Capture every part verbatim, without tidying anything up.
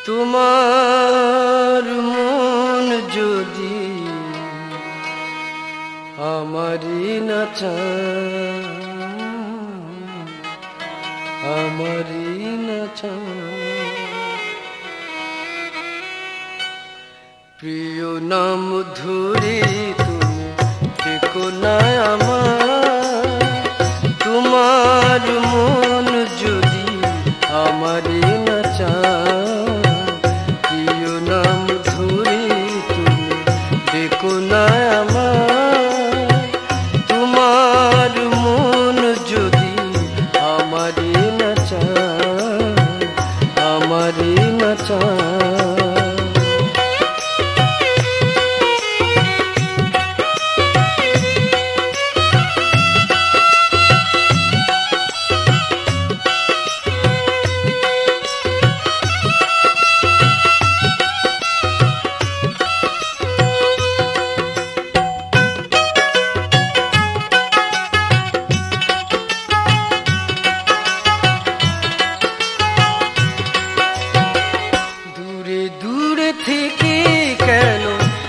তোমার মন যদি আমারই না চায়, আমারই না চায়, প্রিয় নাম ধরে তুমি দেখো না আমার, তোমার মন যদি আমারই না চায়, প্রিয় নাম ধরে তুমি দেখো না আমার, তোমার মন যদি আমারই না চায়, আমারই না চায়। থেকে কেন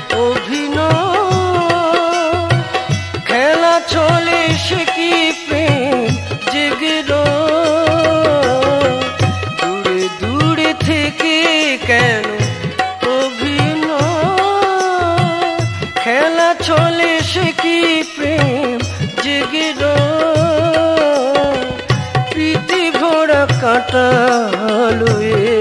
অভিনয়, খেলা চলে সে কি প্রেম জেগে দূরে দূরে থেকে কেন অভিনয়, খেলা চলে সে কি প্রেম জেগে প্রীতি ভরা কাটালো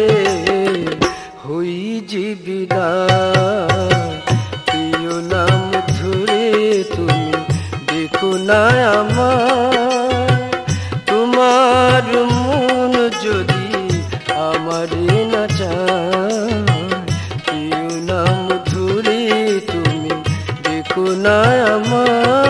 হই যে বিদায়, প্রিয় নাম ধরে তুমি দেখো না আমার, তোমার মন যদি আমারই না চায়, প্রিয় নাম ধরে তুমি দেখো না আমার।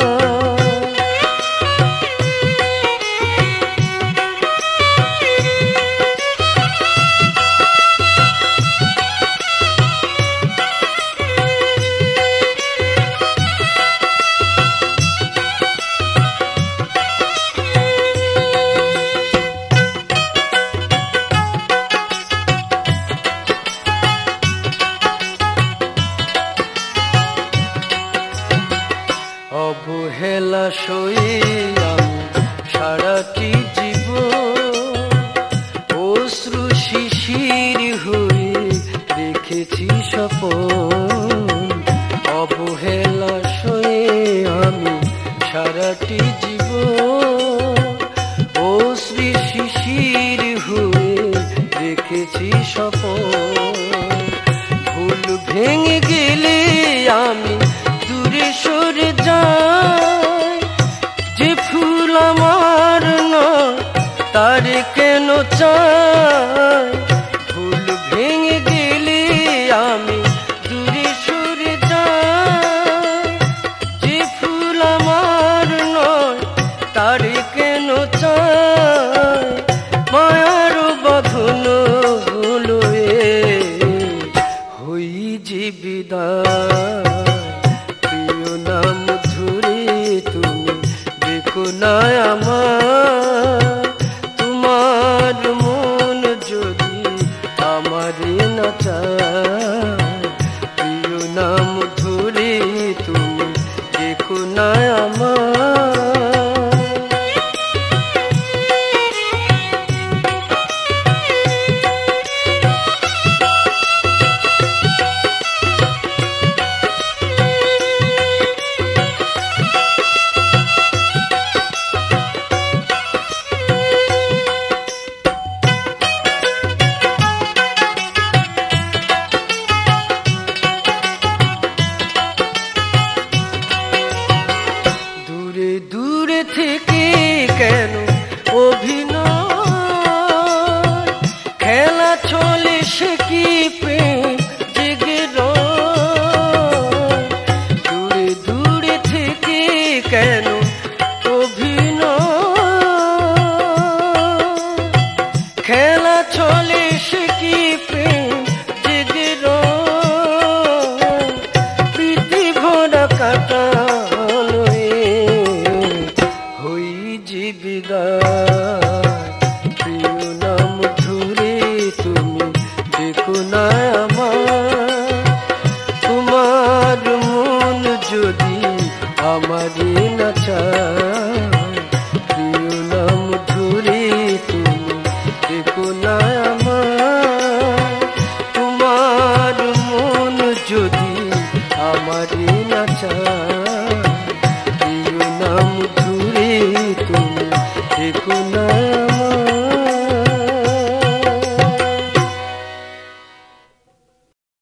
অবহেলা সয়ে আমি সারাটি জীবন অশ্রু শিশির হয়ে রেখেছি স্বপন, অবহেলা সয়ে আমি সারাটি জীবন অশ্রু শিশির হয়ে রেখেছি স্বপন, ভুল ভেঙে গেলে আমি দূরে সরে যাই, যে ফুল আমার নয় তার কেন চাই, ভুল ভেঙে গেলে আমি দূরে সরে যাই, যে ফুল আমার নয় তার কেন চাই, মায়ার বাঁধন হলো হই যে বিদায়, নাম ধরে তুমি দেখো না আমার, তোমার মন যদি আমারই না চায়, প্রিয় নাম ধরে তুমি দেখো না আমার। দূরে থেকে কেন অভিনয়, খেলা চলে সে কি